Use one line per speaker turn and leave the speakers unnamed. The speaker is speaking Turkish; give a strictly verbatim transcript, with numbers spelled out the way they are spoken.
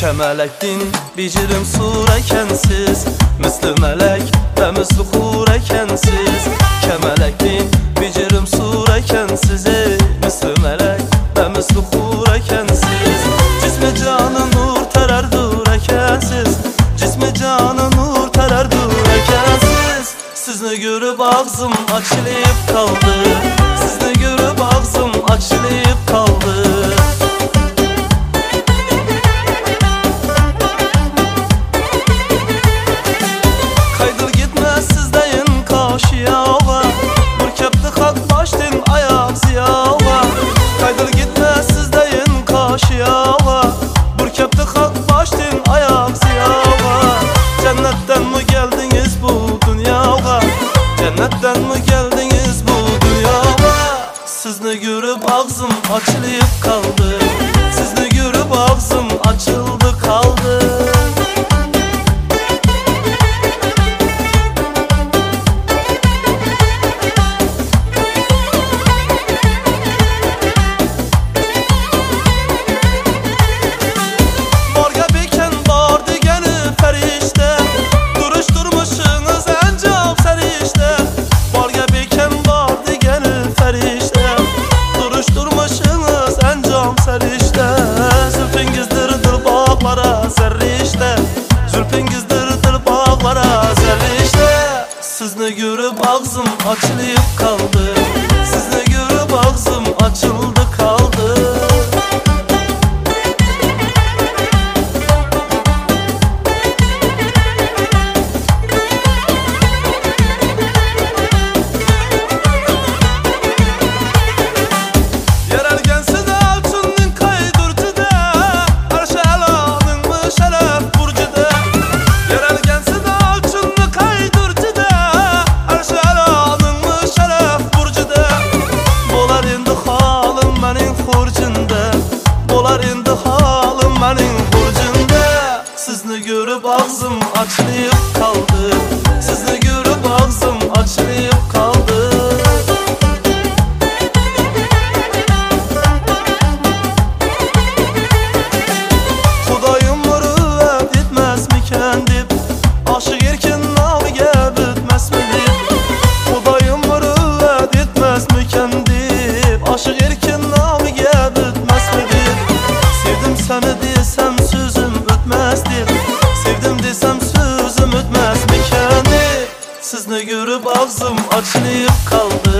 Kemelektin bicirim surekensiz, Müslü melek ve müslü hurekensiz. Kemelektin bicirim surekensiz, Müslü melek ve müslü hurekensiz. Cismi canı nur terer durekensiz, Cismi canı nur terer durekensiz. Sizni görüp ağzım açılıp kaldı, Sizni görüp ağzım açılıp kaldı. Cennetten mi geldiniz bu dünyaya? Cennetten mi geldiniz bu dünyaya? Sizni görüp ağzım açılıp kaldı, Sizni görüp ağzım açıldı kaldı. Sizni görüp ağzım açılıp kaldı, Sizni görüp ağzım açıldı kaldı. Sizni görüp ağzım açılıp kaldı, Sizni görüp ağzım açılıp kaldı. Xudayım mürüvvet etmez miken dip, aşık erken naviga bitmez mi dip. Xudayım mürüvvet etmez miken dip, aşık erken naviga bitmez mi dip. Sevdim seni desem sözüm ötmezdir, sevdim desem sözüm ötmez mikeni. Sizni görüp ağzım açılıp kaldı,